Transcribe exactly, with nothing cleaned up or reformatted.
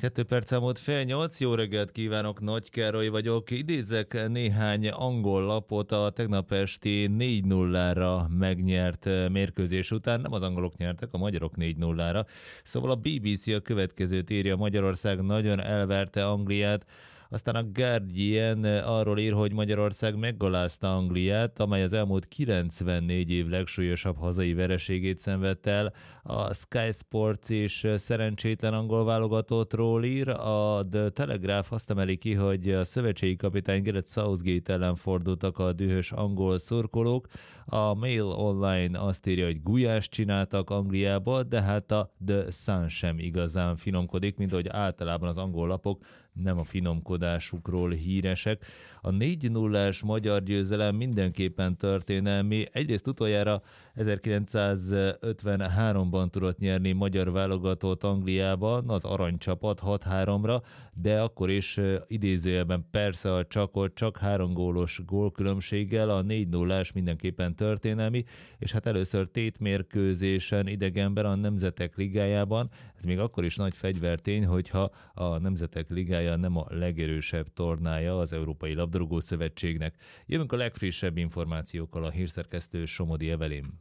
Kettő perc elmúlt fél nyolc, jó reggelt kívánok, Nagy Károly vagyok. Idézek néhány angol lapot a tegnap esti négy nullára megnyert mérkőzés után. Nem az angolok nyertek, a magyarok négy nullára. Szóval a bé bé cé a következőt írja: Magyarország nagyon elverte Angliát. Aztán a Guardian arról ír, hogy Magyarország meggalázta Angliát, amely az elmúlt kilencvennégy év legsúlyosabb hazai vereségét szenvedte el. A Sky Sports is szerencsétlen angol válogatottról ír. A The Telegraph azt emeli ki, hogy a szövetségi kapitány Gareth Southgate ellen fordultak a dühös angol szurkolók. A Mail Online azt írja, hogy gulyást csináltak Angliából, de hát a The Sun sem igazán finomkodik, mint hogy általában az angol lapok nem a finomkodásukról híresek. A négy nullás magyar győzelem mindenképpen történelmi. Egyrészt utoljára ezerkilencszázötvenháromban tudott nyerni magyar válogatott Angliában, az aranycsapat hat háromra, de akkor is idézőjelben persze a csakot csak három gólos gólkülönbséggel, a négy nullás mindenképpen történelmi, és hát először tétmérkőzésen idegenben a Nemzetek Ligájában. Ez még akkor is nagy fegyvertény, hogyha a Nemzetek Ligája nem a legerősebb tornája az Európai Labdarúgó Szövetségnek. Jövünk a legfrissebb információkkal, a hírszerkesztő Somodi Evelyn.